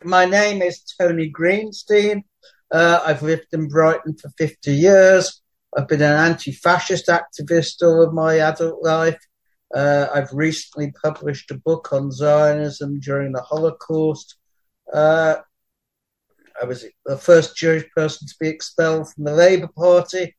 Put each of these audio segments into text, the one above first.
my name is Tony Greenstein. I've lived in Brighton for 50 years. I've been an anti-fascist activist all of my adult life. I've recently published a book on Zionism during the Holocaust. I was the first Jewish person to be expelled from the Labour Party.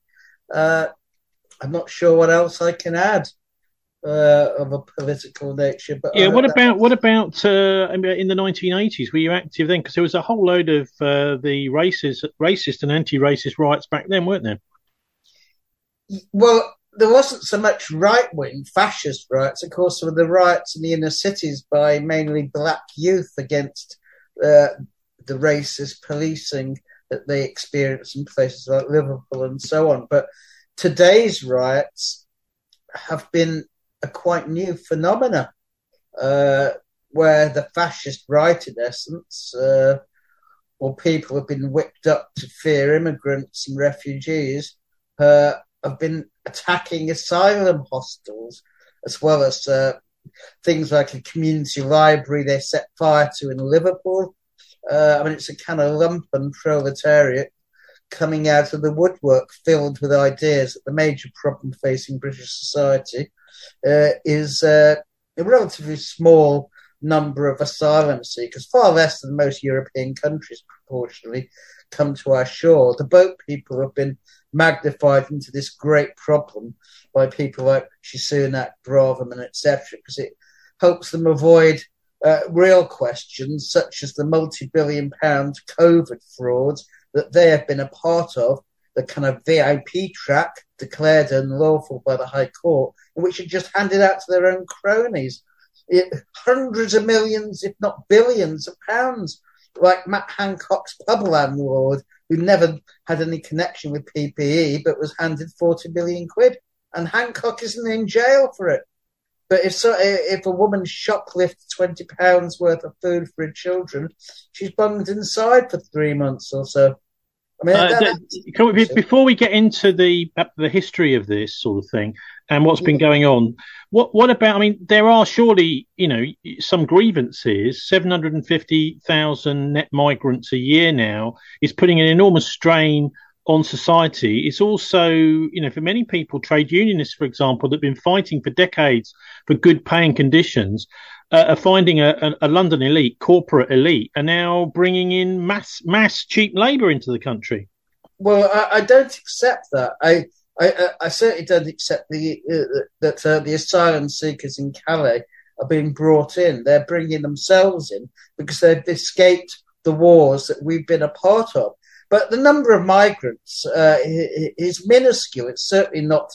I'm not sure what else I can add of a political nature. But Yeah, what about in the 1980s? Were you active then? Because there was a whole load of the racist and anti-racist riots back then, weren't there? Well, there wasn't so much right-wing fascist riots. Of course, there were the riots in the inner cities by mainly black youth against the racist policing that they experienced in places like Liverpool and so on. But today's riots have been a quite new phenomena, where the fascist right, in essence, or people have been whipped up to fear immigrants and refugees, have been attacking asylum hostels, as well as things like a community library they set fire to in Liverpool. It's a kind of lumpen proletariat coming out of the woodwork, filled with ideas that the major problem facing British society is a relatively small number of asylum seekers, far less than most European countries proportionally, come to our shore. The boat people have been magnified into this great problem by people like Sunak, Braverman, etc., because it helps them avoid real questions such as the multi-billion-pound COVID frauds that they have been a part of, the kind of VIP track declared unlawful by the High Court, which are just handed out to their own cronies. Hundreds of millions, if not billions of pounds, like Matt Hancock's pub landlord, who never had any connection with PPE, but was handed 40 million quid. And Hancock isn't in jail for it. But if a woman shoplifts £20 worth of food for her children, she's bunged inside for 3 months or so. Before we get into the history of this sort of thing and what's been going on, what about? I mean, there are surely some grievances. 750,000 net migrants a year now is putting an enormous strain on society. It's also, for many people, trade unionists, for example, that have been fighting for decades for good paying conditions, are finding a London elite, corporate elite, are now bringing in mass cheap labour into the country. Well, I don't accept that. I certainly don't accept that the asylum seekers in Calais are being brought in. They're bringing themselves in because they've escaped the wars that we've been a part of. But the number of migrants is minuscule. It's certainly not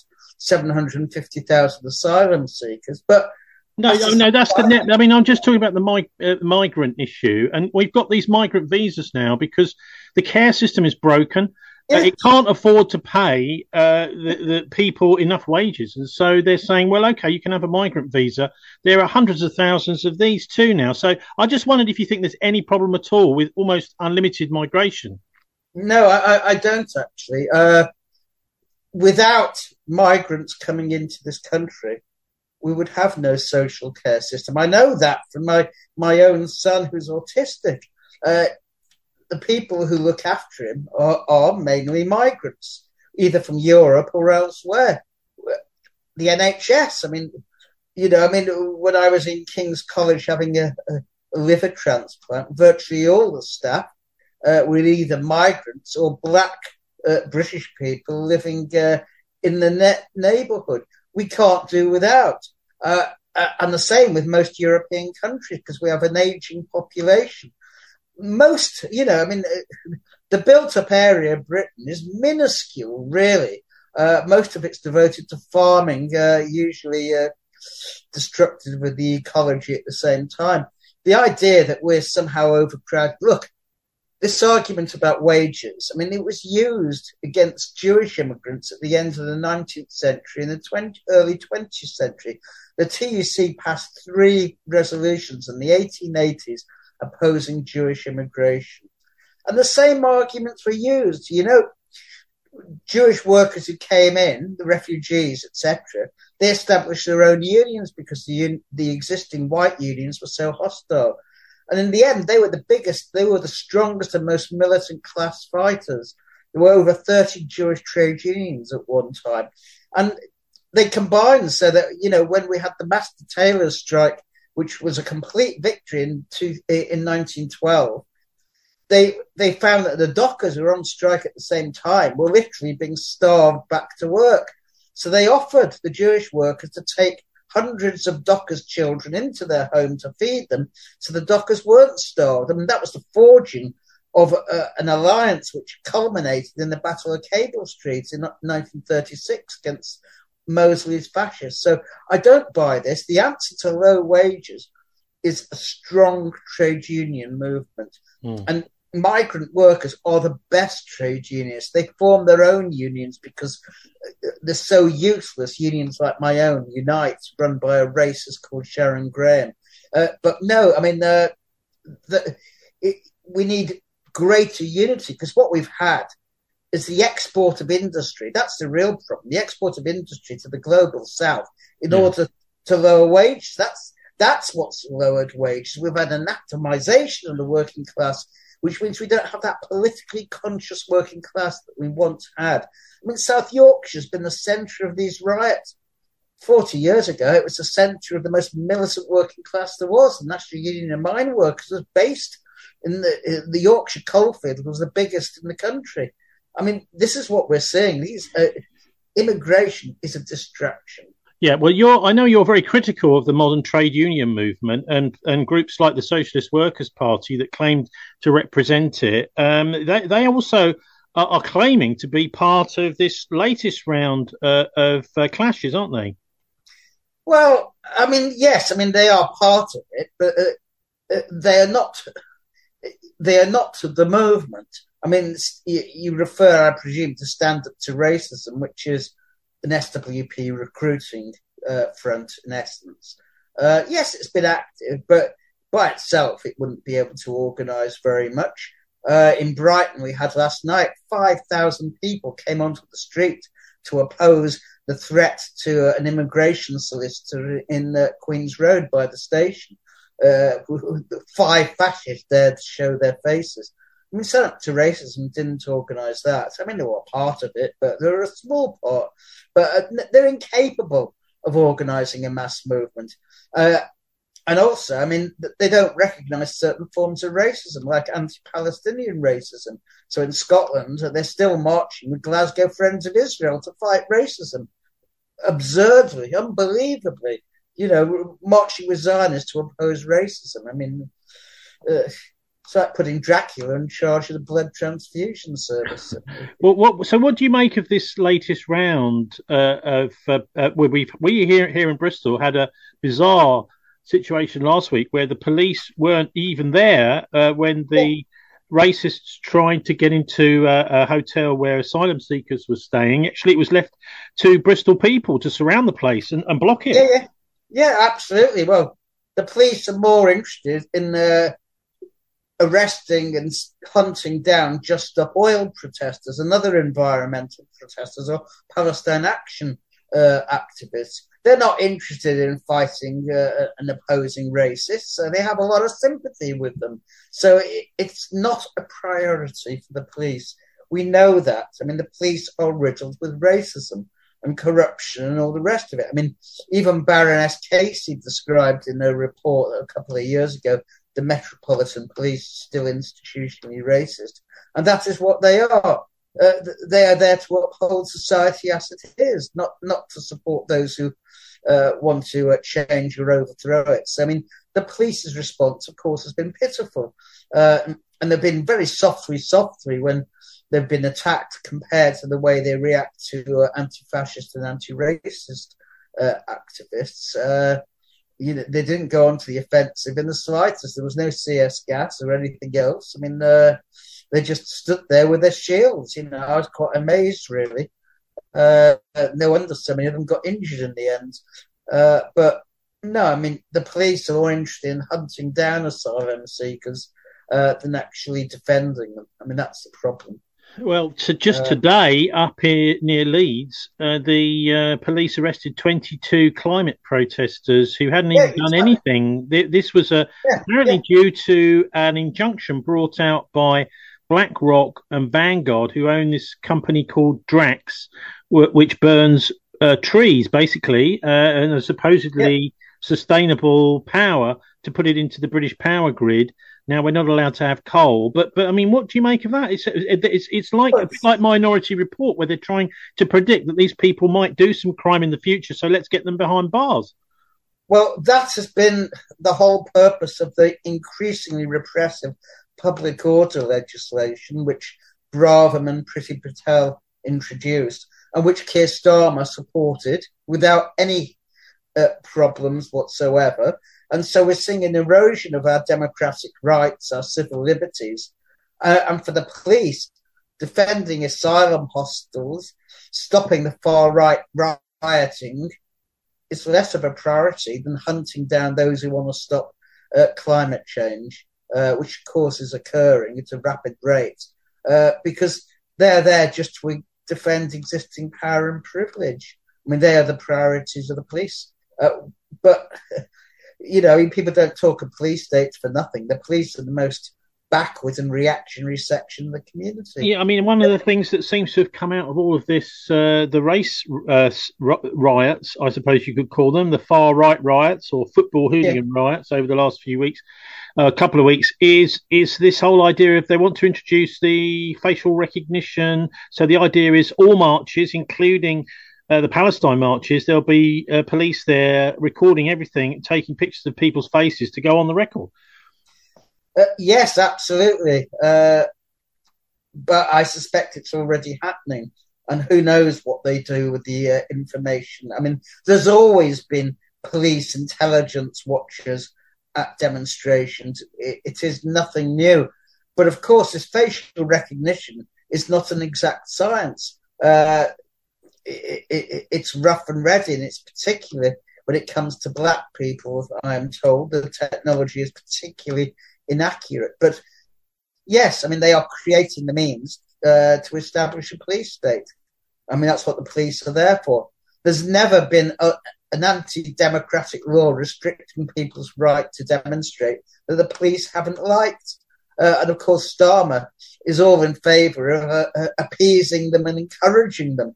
750,000 asylum seekers. But no, that's the net. I mean, I'm just talking about the migrant issue, and we've got these migrant visas now because the care system is broken. Yeah. It can't afford to pay the people enough wages, and so they're saying, well, okay, you can have a migrant visa. There are hundreds of thousands of these too now. So I just wondered if you think there's any problem at all with almost unlimited migration. No, I don't actually. Without migrants coming into this country, we would have no social care system. I know that from my own son who's autistic. The people who look after him are mainly migrants, either from Europe or elsewhere. The NHS, when I was in King's College having a liver transplant, virtually all the staff were either migrants or black British people living in the neighbourhood. We can't do without. And the same with most European countries because we have an ageing population. The built-up area of Britain is minuscule, really. Most of it's devoted to farming, usually destructive with the ecology at the same time. The idea that we're somehow overcrowded. Look, this argument about wages, it was used against Jewish immigrants at the end of the 19th century and the early 20th century. The TUC passed 3 resolutions in the 1880s opposing Jewish immigration. And the same arguments were used. Jewish workers who came in, the refugees, etc., they established their own unions because the existing white unions were so hostile. And in the end, they were the biggest, they were the strongest and most militant class fighters. There were over 30 Jewish trade unions at one time. And they combined so that, when we had the master tailors strike, which was a complete victory in 1912, they found that the dockers who were on strike at the same time were literally being starved back to work. So they offered the Jewish workers to take hundreds of dockers' children into their home to feed them, so the dockers weren't starved. I mean, that was the forging of an alliance which culminated in the Battle of Cable Street in 1936 against Mosley's fascists. So I don't buy this. The answer to low wages is a strong trade union movement. And migrant workers are the best trade unionists. They form their own unions because they're so useless. Unions like my own, Unite, run by a racist called Sharon Graham. But no, I mean, we need greater unity, because what we've had is the export of industry. That's the real problem. The export of industry to the global south in order to lower wages. That's what's lowered wages. We've had an atomization of the working class, which means we don't have that politically conscious working class that we once had. I mean, South Yorkshire's been the centre of these riots. 40 years ago, it was the centre of the most militant working class there was. The National Union of Mine Workers was based in the Yorkshire coalfield. It was the biggest in the country. I mean, this is what we're seeing. Immigration is a distraction. Yeah, well, I know you're very critical of the modern trade union movement and groups like the Socialist Workers' Party that claimed to represent it. They also are claiming to be part of this latest round of clashes, aren't they? Well, I mean, yes, I mean, they are part of it, but they are not. They are not the movement. I mean, you refer, I presume, to Stand Up to Racism, which is an SWP recruiting front, in essence. Yes, it's been active, but by itself, it wouldn't be able to organise very much. In Brighton, we had last night, 5,000 people came onto the street to oppose the threat to an immigration solicitor in Queen's Road by the station. 5 fascists there to show their faces. I mean, Stand Up to Racism didn't organise that. I mean, they were part of it, but they're a small part. But they're incapable of organising a mass movement. And also, I mean, they don't recognise certain forms of racism, like anti-Palestinian racism. So in Scotland, they're still marching with Glasgow Friends of Israel to fight racism. Absurdly, unbelievably, marching with Zionists to oppose racism. I mean, it's like putting Dracula in charge of the blood transfusion service. Well, what do you make of this latest round of where we here in Bristol had a bizarre situation last week where the police weren't even there when the racists tried to get into a hotel where asylum seekers were staying. Actually, it was left to Bristol people to surround the place and block it. Yeah, absolutely. Well, the police are more interested in arresting and hunting down Just Stop Oil protesters and other environmental protesters or Palestine Action activists. They're not interested in fighting and opposing racists, so they have a lot of sympathy with them. So it's not a priority for the police. We know that. I mean, the police are riddled with racism and corruption and all the rest of it. I mean, even Baroness Casey described in a report a couple of years ago the Metropolitan Police still institutionally racist. And that is what they are. They are there to uphold society as it is, not to support those who want to change or overthrow it. So, I mean, the police's response, of course, has been pitiful. And they've been very softly when they've been attacked compared to the way they react to anti-fascist and anti-racist activists. They didn't go onto the offensive in the slightest. There was no CS gas or anything else. I mean, they just stood there with their shields. I was quite amazed, really. No wonder so many of them got injured in the end. But no, I mean, the police are more interested in hunting down asylum seekers than actually defending them. I mean, that's the problem. Well, just today, up here near Leeds, the police arrested 22 climate protesters who hadn't even done anything. This was apparently due to an injunction brought out by BlackRock and Vanguard, who own this company called Drax, which burns trees, basically, and supposedly sustainable power to put it into the British power grid. Now we're not allowed to have coal, but I mean, what do you make of that? It's like a bit like Minority Report, where they're trying to predict that these people might do some crime in the future, so let's get them behind bars. Well, that has been the whole purpose of the increasingly repressive public order legislation, which Braverman and Priti Patel introduced, and which Keir Starmer supported without any problems whatsoever. And so we're seeing an erosion of our democratic rights, our civil liberties. And for the police, defending asylum hostels, stopping the far-right rioting is less of a priority than hunting down those who want to stop climate change, which of course is occurring at a rapid rate, because they're there just to defend existing power and privilege. I mean, they are the priorities of the police. But people don't talk of police states for nothing. The police are the most backwards and reactionary section of the community. Yeah, I mean, one of the things that seems to have come out of all of this, the race riots, I suppose you could call them, the far right riots or football hooligan riots over the last few weeks, a couple of weeks, is this whole idea of they want to introduce the facial recognition. So the idea is all marches, including the Palestine marches, there'll be police there recording everything, taking pictures of people's faces to go on the record. Yes, absolutely. But I suspect it's already happening. And who knows what they do with the information. I mean, there's always been police intelligence watchers at demonstrations. It is nothing new. But of course, this facial recognition is not an exact science. It's rough and ready, and it's particularly when it comes to black people, I am told, the technology is particularly inaccurate. But yes, I mean, they are creating the means to establish a police state. I mean, that's what the police are there for. There's never been an anti-democratic law restricting people's right to demonstrate that the police haven't liked. And of course, Starmer is all in favour of appeasing them and encouraging them.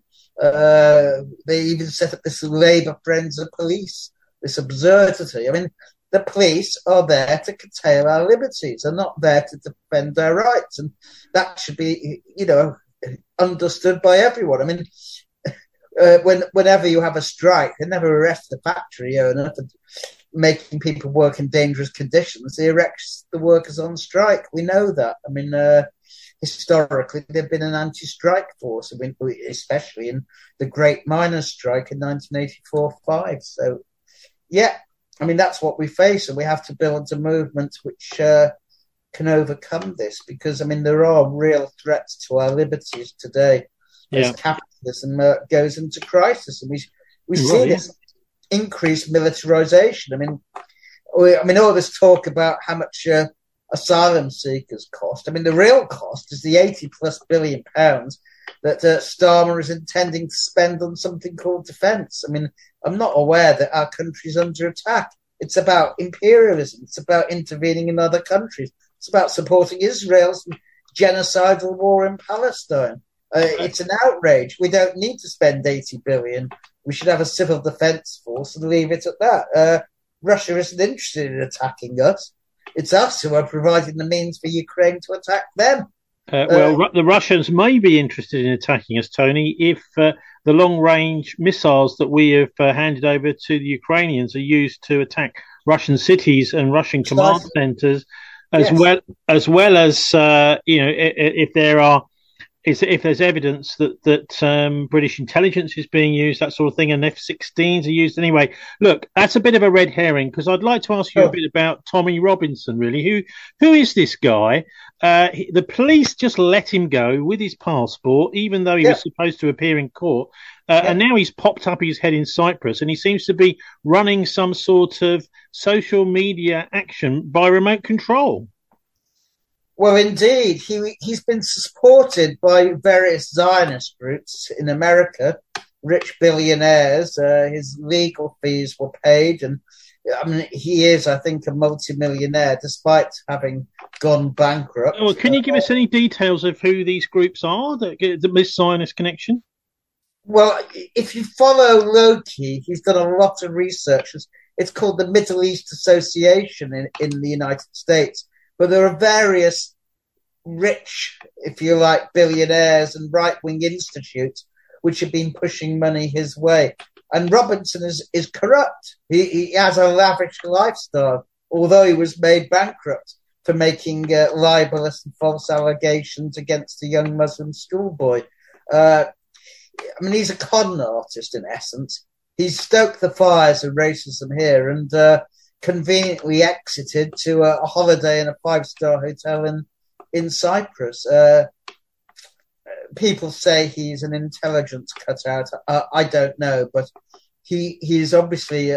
They even set up this Labour Friends of Police, this absurdity. I mean, the police are there to curtail our liberties. They're not there to defend our rights. And that should be, understood by everyone. I mean, whenever you have a strike, they never arrest the factory owner for making people work in dangerous conditions. They arrest the workers on strike. We know that. I mean, historically, they've been an anti-strike force, I mean, especially in the Great Miners' Strike in 1984-5. So, yeah, I mean, that's what we face, and we have to build a movement which can overcome this, because, I mean, there are real threats to our liberties today as capitalism goes into crisis, and we see this increased militarization. I mean, all this talk about how much asylum seekers cost. I mean, the real cost is the 80+ billion pounds that Starmer is intending to spend on something called defence. I mean, I'm not aware that our country's under attack. It's about imperialism. It's about intervening in other countries. It's about supporting Israel's genocidal war in Palestine. It's an outrage. We don't need to spend 80 billion. We should have a civil defence force and leave it at that. Russia isn't interested in attacking us. It's us who are providing the means for Ukraine to attack them. The Russians may be interested in attacking us, Tony, if the long-range missiles that we have handed over to the Ukrainians are used to attack Russian cities and Russian command centres, as well as if there's evidence that British intelligence is being used, that sort of thing, and F-16s are used anyway. Look, that's a bit of a red herring, because I'd like to ask you a bit about Tommy Robinson, really. Who is this guy? The police just let him go with his passport, even though he was supposed to appear in court. And now he's popped up his head in Cyprus, and he seems to be running some sort of social media action by remote control. Well, indeed, he's been supported by various Zionist groups in America, rich billionaires. His legal fees were paid, and I mean, he is, I think, a multimillionaire despite having gone bankrupt. Well, can you give us any details of who these groups are that get the Zionist connection? Well, if you follow Loki, he's done a lot of research. It's called the Middle East Association in the United States. But there are various rich, if you like, billionaires and right-wing institutes which have been pushing money his way. And Robinson is corrupt. He has a lavish lifestyle, although he was made bankrupt for making libelous and false allegations against a young Muslim schoolboy. I mean, he's a con artist in essence. He's stoked the fires of racism here and conveniently exited to a holiday in a five-star hotel in Cyprus. People say he's an intelligence cutout. I don't know, but he's obviously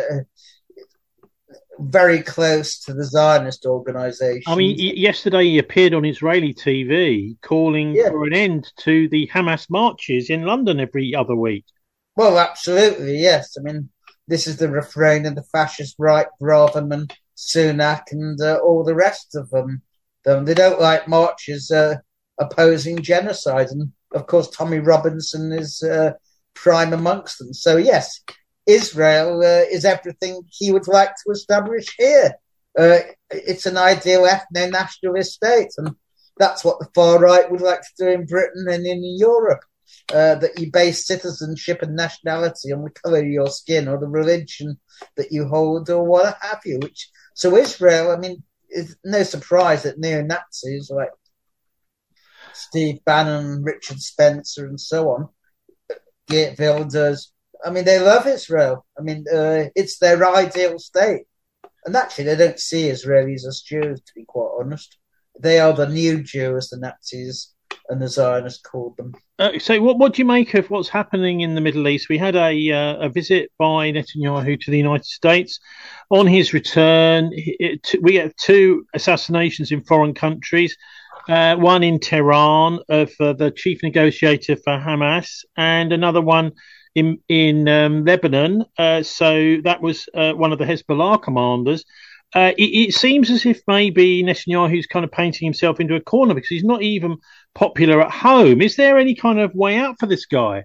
very close to the Zionist organization. I mean, yesterday he appeared on Israeli TV calling for an end to the Hamas marches in London every other week. Well, absolutely, yes. I mean, this is the refrain of the fascist right, Braverman, Sunak, and all the rest of them. They don't like marches opposing genocide. And, of course, Tommy Robinson is prime amongst them. So, yes, Israel is everything he would like to establish here. It's an ideal ethno-nationalist state, and that's what the far right would like to do in Britain and in Europe. That you base citizenship and nationality on the colour of your skin or the religion that you hold or what have you. So Israel, I mean, it's no surprise that neo-Nazis like Steve Bannon, Richard Spencer, and so on, Geert Wilders, I mean, they love Israel. I mean, it's their ideal state. And actually, they don't see Israelis as Jews, to be quite honest. They are the new Jew, as the Nazis and the Zionists called them. So what do you make of what's happening in the Middle East? We had a visit by Netanyahu to the United States. On his return, we had two assassinations in foreign countries, one in Tehran of the chief negotiator for Hamas, and another one in Lebanon. So that was one of the Hezbollah commanders. It seems as if maybe Netanyahu's kind of painting himself into a corner because he's not even popular at home. Is there any kind of way out for this guy?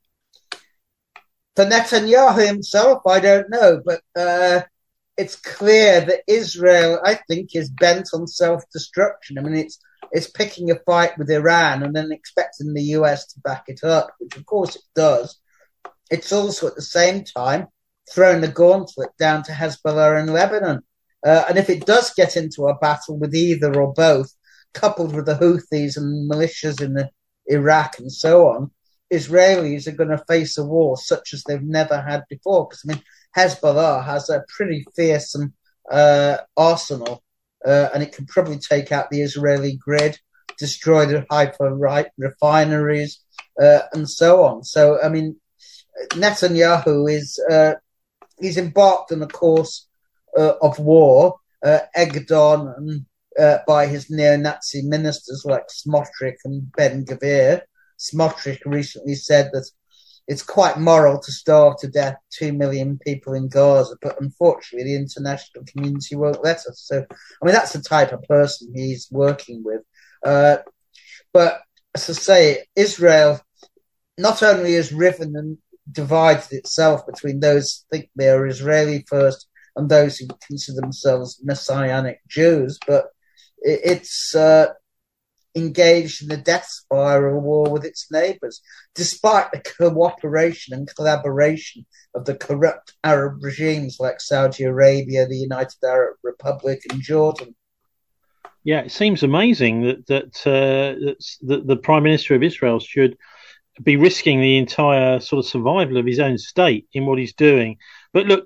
For Netanyahu himself, I don't know, but it's clear that Israel, I think, is bent on self-destruction. I mean, it's picking a fight with Iran and then expecting the US to back it up, which of course it does. It's also at the same time throwing the gauntlet down to Hezbollah in Lebanon. And if it does get into a battle with either or both, coupled with the Houthis and militias in Iraq and so on, Israelis are going to face a war such as they've never had before. Because, I mean, Hezbollah has a pretty fearsome arsenal, and it can probably take out the Israeli grid, destroy the Haifa refineries, and so on. So, I mean, Netanyahu he's embarked on a course of war, egged on by his neo-Nazi ministers like Smotrich and Ben-Gvir. Smotrich recently said that it's quite moral to starve to death 2 million people in Gaza, but unfortunately the international community won't let us. So, I mean, that's the type of person he's working with. But as I say, Israel not only has riven and divided itself between those who think they are Israeli first and those who consider themselves Messianic Jews, but it's engaged in the death spiral war with its neighbours, despite the cooperation and collaboration of the corrupt Arab regimes like Saudi Arabia, the United Arab Republic, and Jordan. Yeah, it seems amazing that the Prime Minister of Israel should be risking the entire sort of survival of his own state in what he's doing. But look,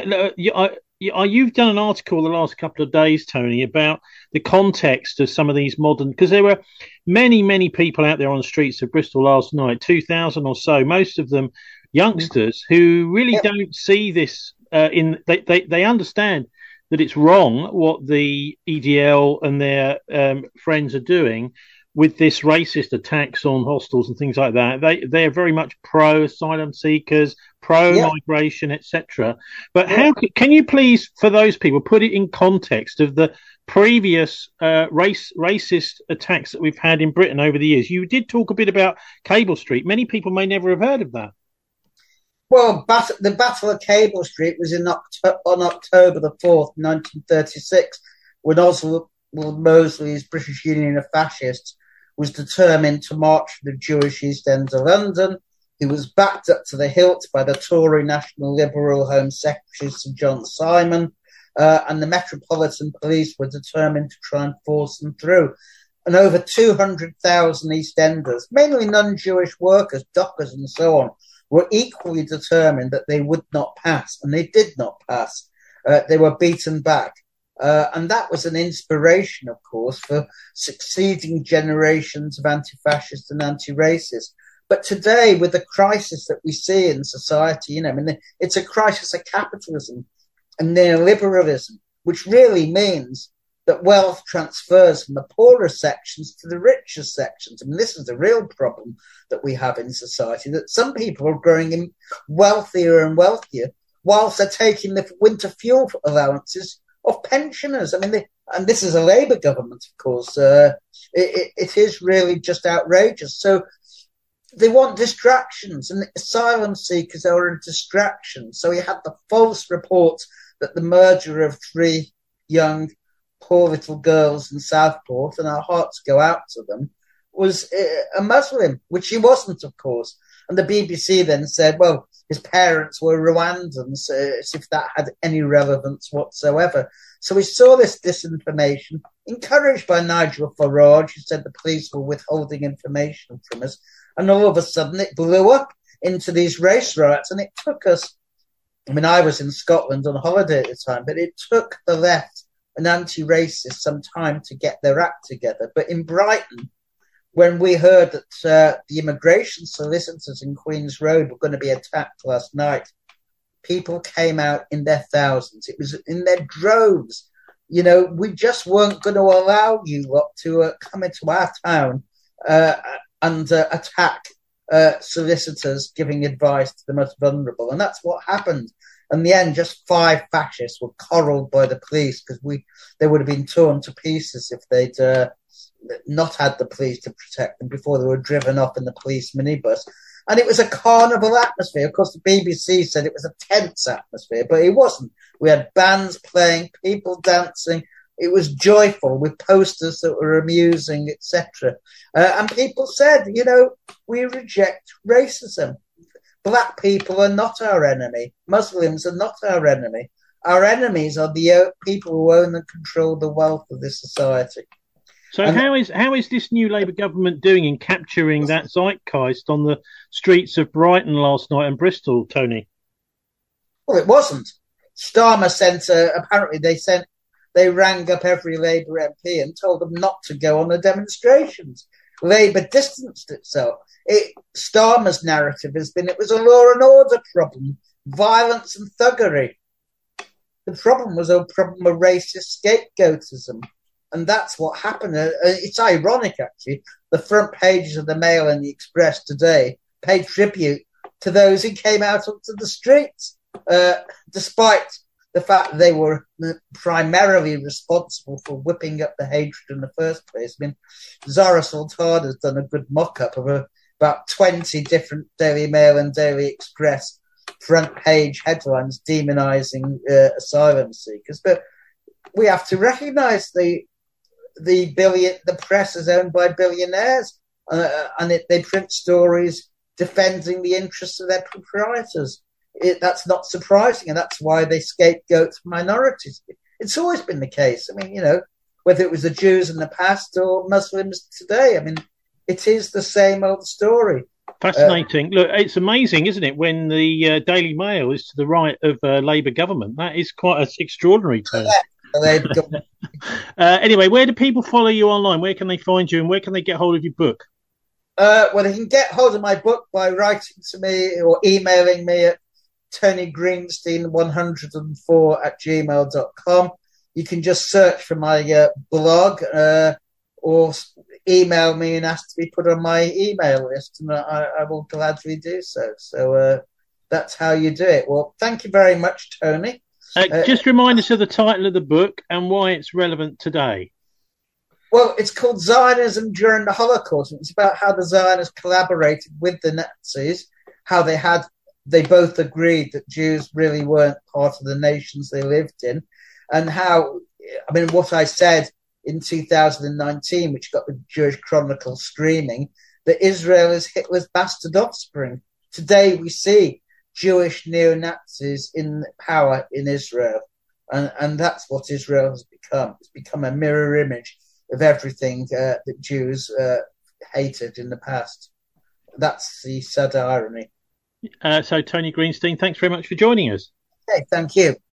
you've done an article the last couple of days, Tony, about the context of some of these modern, because there were many people out there on the streets of Bristol last night, 2,000 or so, most of them youngsters who really don't see this they understand that it's wrong what the EDL and their friends are doing with this racist attacks on hostels and things like that. They are very much pro asylum seekers, pro migration, etc. But how can you please, for those people, put it in context of the previous racist attacks that we've had in Britain over the years? You did talk a bit about Cable Street. Many people may never have heard of that. Well, the Battle of Cable Street was on October the 4th, 1936, when Oswald Mosley's British Union of Fascists was determined to march the Jewish East End of London. He was backed up to the hilt by the Tory National Liberal Home Secretary Sir John Simon, and the Metropolitan Police were determined to try and force them through. And over 200,000 East Enders, mainly non-Jewish workers, dockers and so on, were equally determined that they would not pass, and they did not pass. They were beaten back. And that was an inspiration, of course, for succeeding generations of anti-fascist and anti-racist. But today, with the crisis that we see in society, it's a crisis of capitalism and neoliberalism, which really means that wealth transfers from the poorer sections to the richer sections. I mean, this is the real problem that we have in society, that some people are growing wealthier and wealthier whilst they're taking the winter fuel allowances of pensioners. I mean, and this is a Labour government, of course. It is really just outrageous. So they want distractions, and asylum seekers are a distraction. So we had the false reports that the murderer of 3 young, poor little girls in Southport, and our hearts go out to them, was a Muslim, which he wasn't, of course. And the BBC then said, well, his parents were Rwandans, as if that had any relevance whatsoever. So we saw this disinformation, encouraged by Nigel Farage, who said the police were withholding information from us. And all of a sudden it blew up into these race riots. And it took us, I was in Scotland on holiday at the time, but it took the left and anti-racists some time to get their act together. But in Brighton, when we heard that the immigration solicitors in Queen's Road were going to be attacked last night, people came out in their thousands. It was in their droves. We just weren't going to allow you lot to come into our town and attack solicitors giving advice to the most vulnerable. And that's what happened. In the end, just 5 fascists were corralled by the police because they would have been torn to pieces if they'd not had the police to protect them before they were driven off in the police minibus. And it was a carnival atmosphere. Of course, the BBC said it was a tense atmosphere, but it wasn't. We had bands playing, people dancing. It was joyful with posters that were amusing, etc. And people said, we reject racism. Black people are not our enemy. Muslims are not our enemy. Our enemies are the people who own and control the wealth of this society. So how is this new Labour government doing in capturing that zeitgeist on the streets of Brighton last night and Bristol, Tony? Well, it wasn't. Starmer they rang up every Labour MP and told them not to go on the demonstrations. Labour distanced itself. Starmer's narrative has been it was a law and order problem, violence and thuggery. The problem was a problem of racist scapegoatism. And that's what happened. It's ironic, actually. The front pages of the Mail and the Express today pay tribute to those who came out onto the streets, despite the fact they were primarily responsible for whipping up the hatred in the first place. Zara Sultan has done a good mock-up of about 20 different Daily Mail and Daily Express front page headlines demonising asylum seekers. But we have to recognise the press is owned by billionaires, and they print stories defending the interests of their proprietors. That's not surprising, and that's why they scapegoat minorities. It's always been the case. Whether it was the Jews in the past or Muslims today, it is the same old story. Fascinating. Look, it's amazing, isn't it, when the Daily Mail is to the right of Labour government? That is quite an extraordinary turn. Anyway, where do people follow you online? Where can they find you, and where can they get hold of your book? Well, they can get hold of my book by writing to me or emailing me at TonyGreenstein104@gmail.com. you can just search for my blog or email me and ask to be put on my email list, and I will gladly do so. So that's how you do it. Well, thank you very much, Tony. Just remind us of the title of the book and why it's relevant today. Well, it's called Zionism During the Holocaust. It's about how the Zionists collaborated with the Nazis, how they both agreed that Jews really weren't part of the nations they lived in, and how, I mean, what I said in 2019, which got the Jewish Chronicle streaming, that Israel is Hitler's bastard offspring. Today we see Jewish neo-Nazis in power in Israel, and that's what Israel has become. It's become a mirror image of everything that Jews hated in the past. That's the sad irony. So, Tony Greenstein, thanks very much for joining us. Okay, thank you.